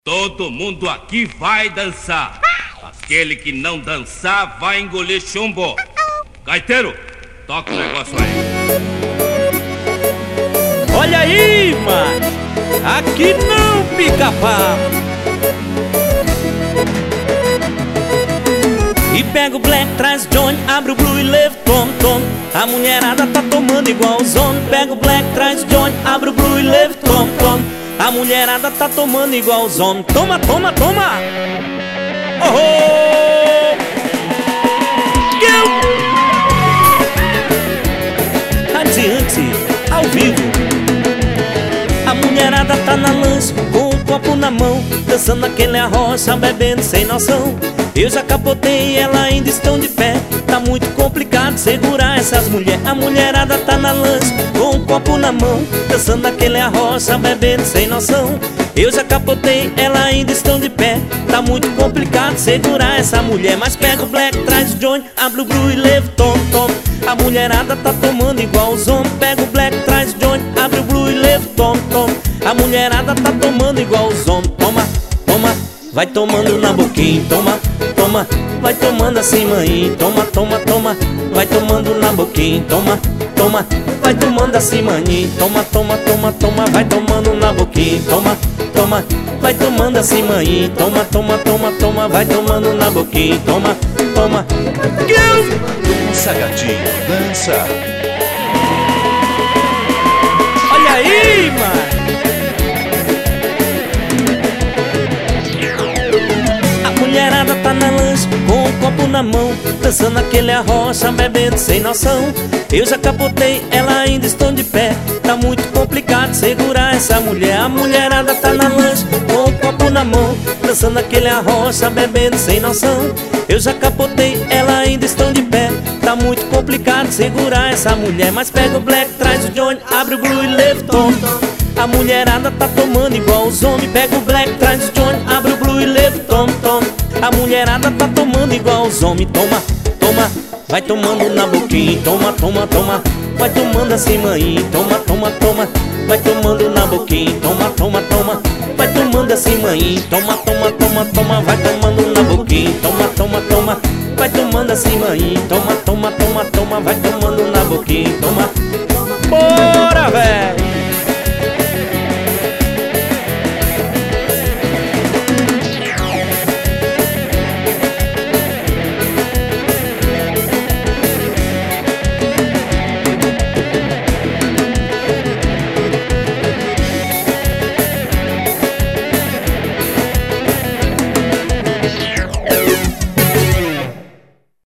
Todo mundo aqui vai dançar. Aquele que não dançar vai engolir chumbo. Gaiteiro, toca o negócio aí. Olha aí, mano, aqui não pica-pau. E pega o black, traz joint, abre o blue e leva tom-tom. A mulherada tá tomando igual os homens. Pega o black, traz joint, abre o blue e leva tom-tom. A mulherada tá tomando igual os homens. Toma, toma, toma. Oh, oh. Adiante, ao vivo. A mulherada tá na lancha, com um copo na mão, dançando aquele arrocha, bebendo sem noção. Eu já capotei e ela ainda estão de pé. Tá muito complicado segurar essas mulheres. A mulherada tá na lancha, com um copo na mão, dançando aquele arrocha, bebendo sem noção. Eu já capotei, ela ainda estão de pé. Tá muito complicado segurar essa mulher. Mas pega o black, traz o joint, abre o blue e leva tom, tom. A mulherada tá tomando igual os homens. Pega o black, traz o joint, abre o blue e leva tom, tom. A mulherada tá tomando igual os homens. Toma, toma, vai tomando na boquinha. Toma, toma, vai tomando assim, mãe. Toma, toma, toma, vai tomando na boquinha. Toma, toma, vai tomando assim, mãe. Toma, toma, toma, toma, vai tomando na boquinha. Toma, toma, vai tomando assim, mãe. Toma, toma, toma, toma, vai tomando na boquinha. Toma, toma. Dança, gatinho, dança. Olha aí, mano. A mulherada tá na lancha, com um copo na mão, dançando aquele arrocha, bebendo sem noção. Eu já capotei, ela ainda estão de pé. Tá muito complicado segurar essa mulher. A mulherada tá na lancha, com um copo na mão, dançando aquele arrocha, bebendo sem noção. Eu já capotei, ela ainda estão de pé. Tá muito complicado segurar essa mulher. Mas pega o black, traz o joint, abre o blue e leva tom. A mulherada tá tomando igual os homens. Pega o black, traz o joint, abre o blue e leva tom, tom. A mulherada tá tomando igual os homens. Toma, toma, vai tomando na boquinha. Toma, toma, toma, vai tomando assim, mãe. Toma, toma, toma, vai tomando na boquinha. Toma, toma, toma, vai tomando assim, mãe. Toma, toma, toma, toma, vai tomando na boquinha. Toma, toma, toma, vai tomando assim, mãe. Toma, toma, toma, toma, vai tomando na boquinha. Toma, bora, velho.